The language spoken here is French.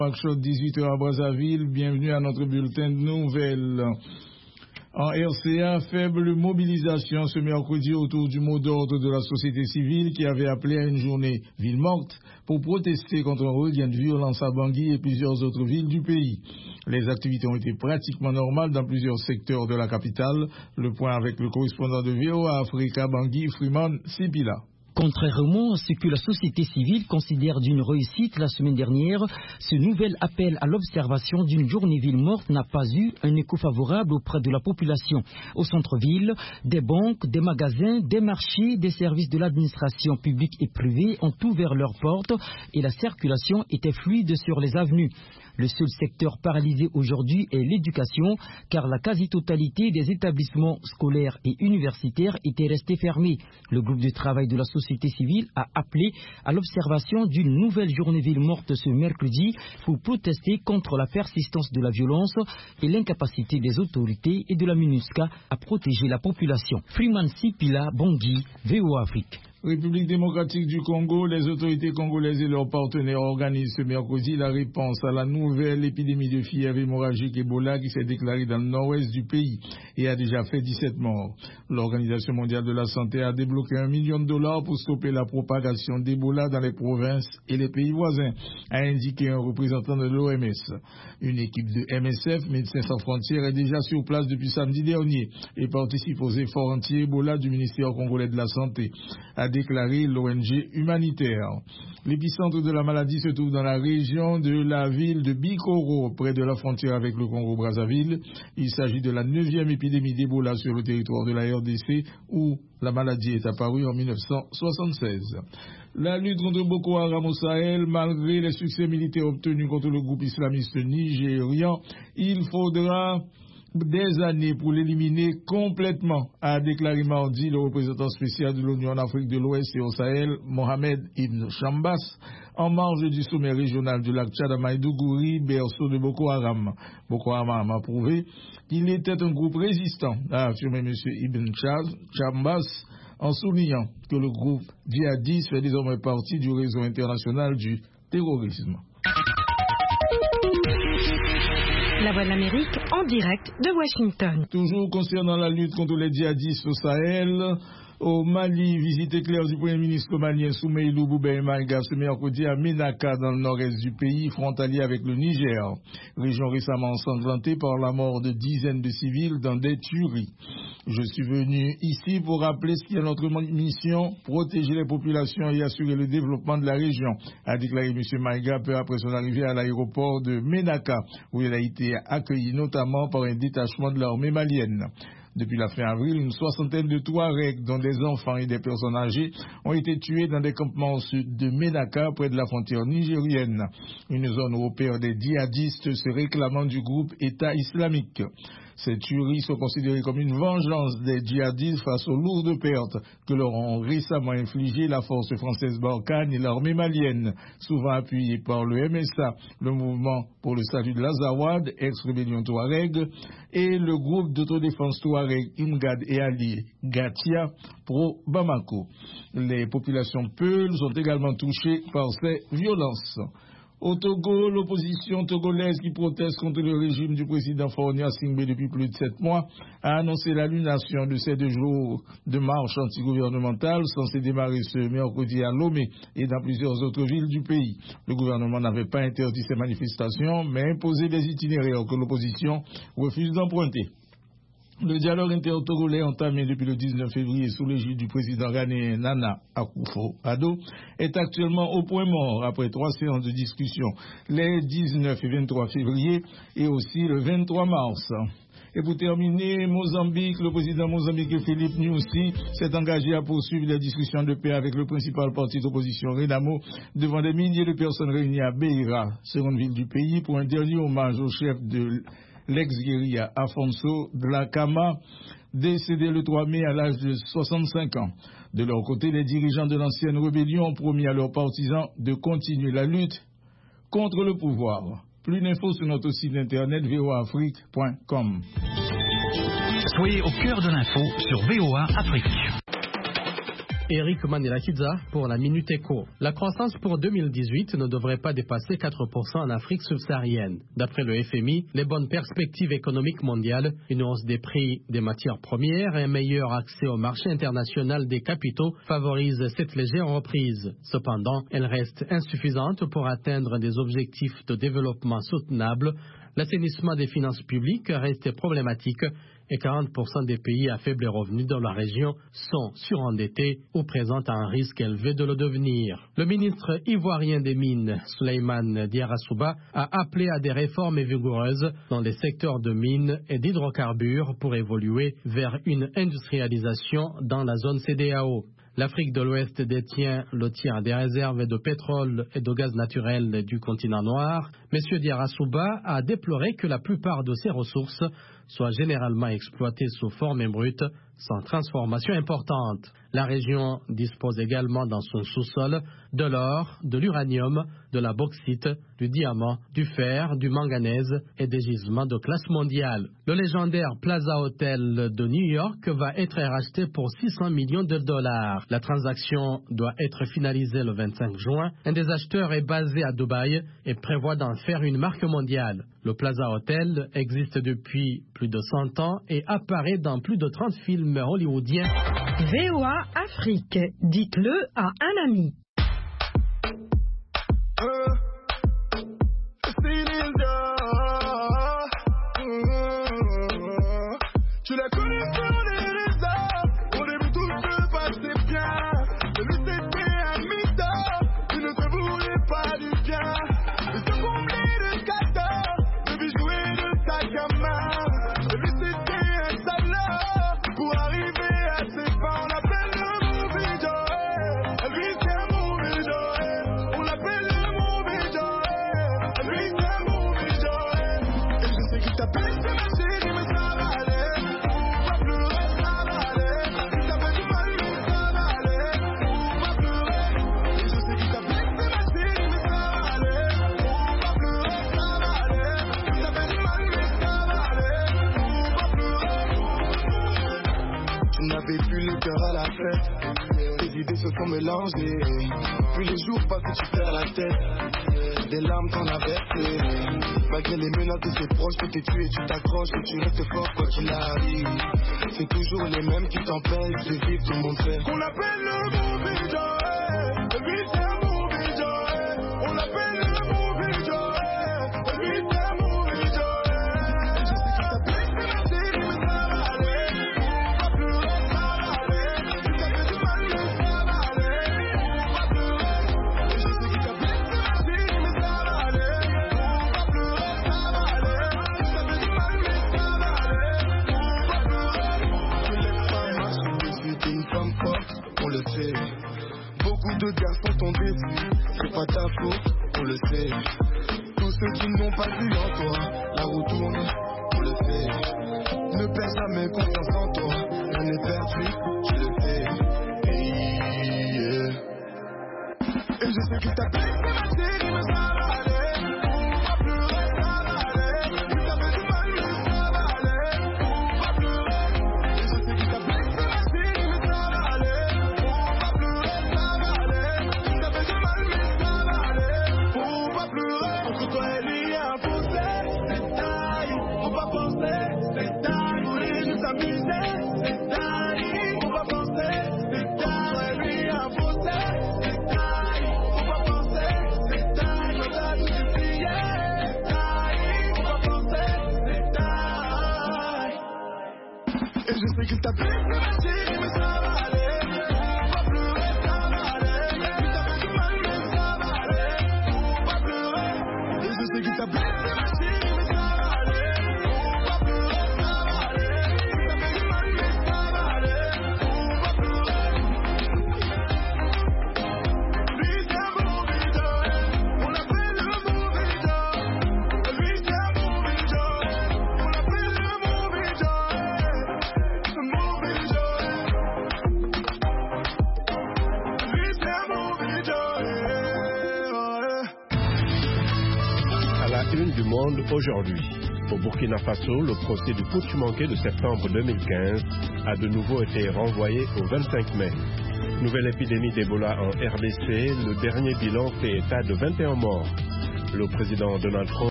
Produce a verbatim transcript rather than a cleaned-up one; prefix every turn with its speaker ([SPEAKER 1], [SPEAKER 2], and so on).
[SPEAKER 1] dix-huit heures à Brazzaville, bienvenue à notre bulletin de nouvelles. En R C A, faible mobilisation ce mercredi autour du mot d'ordre de la société civile qui avait appelé à une journée ville morte pour protester contre un regain de violence à Bangui et plusieurs autres villes du pays. Les activités ont été pratiquement normales dans plusieurs secteurs de la capitale. Le point avec le correspondant de V O A Afrique à Bangui, Freeman Sipila.
[SPEAKER 2] Contrairement à ce que la société civile considère d'une réussite la semaine dernière, ce nouvel appel à l'observation d'une journée ville morte n'a pas eu un écho favorable auprès de la population. Au centre-ville, des banques, des magasins, des marchés, des services de l'administration publique et privée ont ouvert leurs portes et la circulation était fluide sur les avenues. Le seul secteur paralysé aujourd'hui est l'éducation, car la quasi-totalité des établissements scolaires et universitaires étaient restés fermés. Le groupe de travail de la société civile a appelé à l'observation d'une nouvelle journée ville morte ce mercredi pour protester contre la persistance de la violence et l'incapacité des autorités et de la MINUSCA à protéger la population. Freeman Sipila, Bangui, V O A Afrique.
[SPEAKER 1] République démocratique du Congo, les autorités congolaises et leurs partenaires organisent ce mercredi la réponse à la nouvelle épidémie de fièvre hémorragique Ebola qui s'est déclarée dans le nord-ouest du pays et a déjà fait dix-sept morts. L'Organisation mondiale de la santé a débloqué un million de dollars pour stopper la propagation d'Ebola dans les provinces et les pays voisins, a indiqué un représentant de l'O M S. Une équipe de M S F, Médecins sans frontières, est déjà sur place depuis samedi dernier et participe aux efforts anti-Ebola du ministère congolais de la Santé, a déclaré l'O N G humanitaire. L'épicentre de la maladie se trouve dans la région de la ville de Bikoro, près de la frontière avec le Congo-Brazzaville. Il s'agit de la neuvième épidémie d'Ebola sur le territoire de la R D C, où la maladie est apparue en mille neuf cent soixante-seize. La lutte contre Boko Haram au Sahel, malgré les succès militaires obtenus contre le groupe islamiste nigérian, il faudra des années pour l'éliminer complètement, a déclaré mardi le représentant spécial de l'Union en Afrique de l'Ouest et au Sahel, Mohamed Ibn Chambas, en marge du sommet régional du lac Tchad à Maïdougouri, berceau de Boko Haram. Boko Haram a prouvé qu'il était un groupe résistant, a affirmé M. Ibn Chambas, en soulignant que le groupe djihadiste fait désormais partie du réseau international du terrorisme.
[SPEAKER 3] La Voix de l'Amérique en direct de Washington.
[SPEAKER 1] Toujours concernant la lutte contre les djihadistes au Sahel, au Mali, visite éclair du Premier ministre malien Soumeïlou Boubèye Maïga ce mercredi à Ménaka dans le nord-est du pays, frontalier avec le Niger, région récemment ensanglantée par la mort de dizaines de civils dans des tueries. Je suis venu ici pour rappeler ce qui est notre mission, protéger les populations et assurer le développement de la région, a déclaré M. Maïga peu après son arrivée à l'aéroport de Ménaka, où il a été accueilli notamment par un détachement de l'armée malienne. Depuis la fin avril, une soixantaine de Touaregs, dont des enfants et des personnes âgées, ont été tués dans des campements au sud de Ménaka, près de la frontière nigérienne, une zone où opèrent des djihadistes se réclamant du groupe État islamique. Ces tueries sont considérées comme une vengeance des djihadistes face aux lourdes pertes que leur ont récemment infligées la force française Barkhane et l'armée malienne, souvent appuyée par le M S A, le mouvement pour le salut de l'Azawad, ex-rébellion Touareg, et le groupe d'autodéfense Touareg Imgad et Ali Gatia, pro-Bamako. Les populations peules sont également touchées par ces violences. Au Togo, l'opposition togolaise qui proteste contre le régime du président Faure Gnassingbé depuis plus de sept mois a annoncé l'annulation de ces deux jours de marche antigouvernementale censée démarrer ce mercredi à Lomé et dans plusieurs autres villes du pays. Le gouvernement n'avait pas interdit ces manifestations, mais imposé des itinéraires que l'opposition refuse d'emprunter. Le dialogue inter-togolais entamé depuis le dix-neuf février sous l'égide du président ghanéen Nana Akufo-Addo est actuellement au point mort après trois séances de discussion les dix-neuf et vingt-trois février et aussi le vingt-trois mars. Et pour terminer, Mozambique, le président mozambique Philippe Nyusi s'est engagé à poursuivre les discussions de paix avec le principal parti d'opposition Renamo devant des milliers de personnes réunies à Beira, seconde ville du pays, pour un dernier hommage au chef de l'ex-guérilla Afonso Dhlakama, décédé le trois mai à l'âge de soixante-cinq ans. De leur côté, les dirigeants de l'ancienne rébellion ont promis à leurs partisans de continuer la lutte contre le pouvoir. Plus d'infos sur notre site internet v o a afrique point com.
[SPEAKER 4] Soyez au cœur de l'info sur V O A Afrique. Eric Manilakidza pour la Minute Éco. La croissance pour deux mille dix-huit ne devrait pas dépasser quatre pour cent en Afrique subsaharienne. D'après le F M I, les bonnes perspectives économiques mondiales, une hausse des prix des matières premières et un meilleur accès au marché international des capitaux favorisent cette légère reprise. Cependant, elle reste insuffisante pour atteindre des objectifs de développement soutenable. L'assainissement des finances publiques reste problématique et quarante pour cent des pays à faible revenu dans la région sont surendettés ou présentent un risque élevé de le devenir. Le ministre ivoirien des Mines, Souleymane Diarra-Souba, a appelé à des réformes vigoureuses dans les secteurs de mines et d'hydrocarbures pour évoluer vers une industrialisation dans la zone C D A O. L'Afrique de l'Ouest détient le tiers des réserves de pétrole et de gaz naturel du continent noir. M. Diarra-Souba a déploré que la plupart de ces ressources soient généralement exploitées sous forme brute, sans transformation importante. La région dispose également dans son sous-sol de l'or, de l'uranium, de la bauxite, du diamant, du fer, du manganèse et des gisements de classe mondiale. Le légendaire Plaza Hotel de New York va être racheté pour six cents millions de dollars. La transaction doit être finalisée le vingt-cinq juin. Un des acheteurs est basé à Dubaï et prévoit d'en faire une marque mondiale. Le Plaza Hotel existe depuis plus de cent ans et apparaît dans plus de trente films hollywoodiens.
[SPEAKER 3] V O A Afrique, dites-le à un ami.
[SPEAKER 5] Tu la connais sur les réseaux, au début tout se passait bien. Celui c'était un mytho, il ne te voulait pas du bien. Il te comblait de cadeaux, de bijoux et de sacs à main. Celui c'était un salaud, pour arriver à ses fins, on l'appelle le Movie Joe. Lui c'est un Movie Joe, on l'appelle le Movie Joe. Lui c'est un Movie Joe, et je sais qu'il t'appelle, c'est ma chérie, mais ça va aller. Plus le cœur à la fête, tes idées se sont mélangées. Puis les jours passent, tu perds la tête. Des larmes t'en as versé. Malgré les menaces de ses proches, que t'es tué, tu t'accroches, que tu restes fort quoi qu'il arrive. C'est toujours les mêmes qui t'empêchent de vivre, tout le monde fait. On l'appelle le Movie Joe, lui c'est un Movie Joe. On l'appelle le Movie Joe, lui c'est un Movie Joe. Et je sais que ça plaît, c'est ma série, mais ça va aller. Beaucoup de garçons sont déçus, c'est pas ta faute, on le sait. Tous ceux qui n'ont pas vu en toi, la roue tourne, on le sait. Ne perds jamais confiance en toi, rien n'est perdu, je le sais. Yeah. Et je sais que ta plaie c'est ma série, mais ça va aller. On va pleurer, ça va aller. Si t'as fait du mal, mais ça va aller. On va pleurer. Et je sais que ta plaie c'est ma série, mais ça va aller. Entre toi et lui, il y a un fossé, c'est taille. On va penser, c'est taille. On voulait juste s'amuser, c'est taille. On va penser, c'est taille. Lui, il y a un fossé, c'est taille. On va penser, c'est taille. On a tout essayé, c'est taille. On va penser, c'est taille. Et je sais qu'il t'a plu, c'est ma chérie, mais ça va aller. On va pleurer, ça va aller. Si t'as fait du mal, mais ça va aller. On va pleurer. Et je sais qu'il t'a plu, c'est ma chérie, mais ça va aller. On va pleurer, ça va aller. Si t'as fait du mal, mais ça va aller. On va pleurer. Lui c'est un Movie Joe, on l'appelle le Movie Joe. Lui c'est un Movie Joe, on l'appelle le Movie Joe. Le Movie Joe. Lui c'est un Movie Joe.
[SPEAKER 6] À la une du Monde aujourd'hui. Au Burkina Faso, le procès du putsch manqué de septembre deux mille quinze a de nouveau été renvoyé au vingt-cinq mai. Nouvelle épidémie d'Ebola en R D C. Le dernier bilan fait état de vingt et un morts. Le président Donald Trump